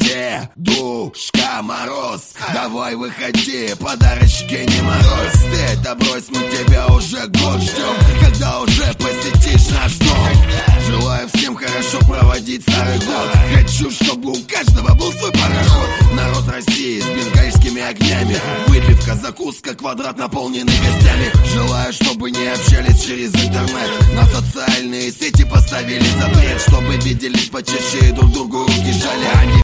Дедушка Мороз, давай выходи, подарочки не морозь. Ты это брось, мы тебя уже год ждем, когда уже посетишь наш дом. Желаю всем хорошо проводить старый год. Хочу, чтобы у каждого был свой пароход. Народ России с бенгальскими огнями, выпивка, закуска, квадрат наполненный гостями. Желаю, чтобы не общались через интернет, на социальные сети поставили запрет, чтобы виделись почаще и друг другу руки жали.